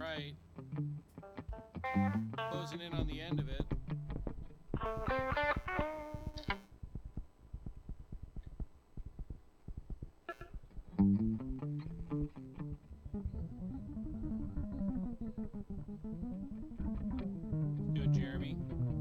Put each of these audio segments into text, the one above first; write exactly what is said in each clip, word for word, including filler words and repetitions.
right. Closing in on the end of it. Do it, Jeremy.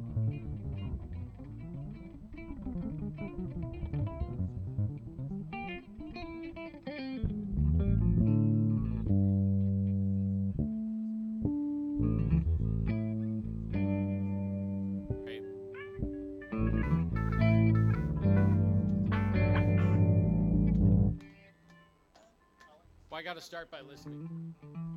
Right. Well, I got to start by listening.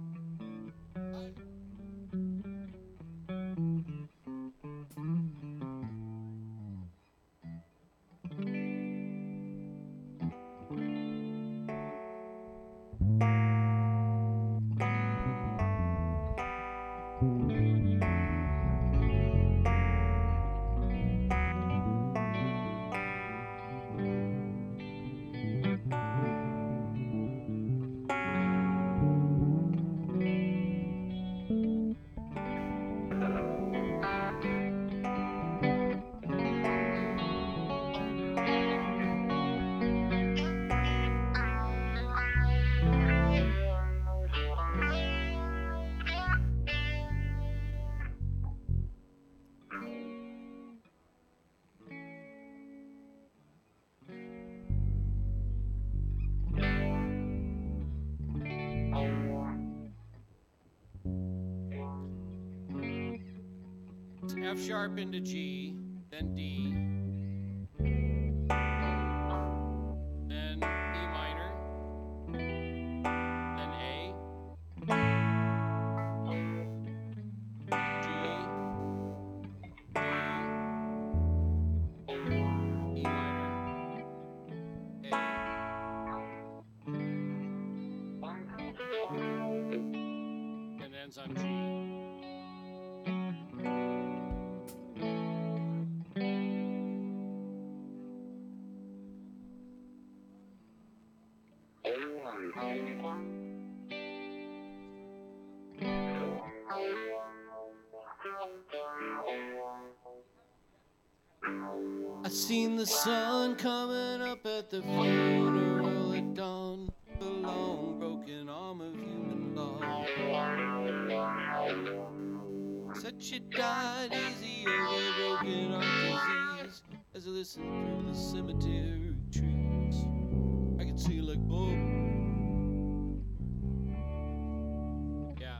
It's F sharp into G, then D, then E minor, then A, G, D, E minor, A, and ends on G. I seen the sun coming up at the funeral at dawn, the long broken arm of human law. Said she died easy of a broken heart disease. As I listened through the cemetery trees, I could see like Bob. Yeah.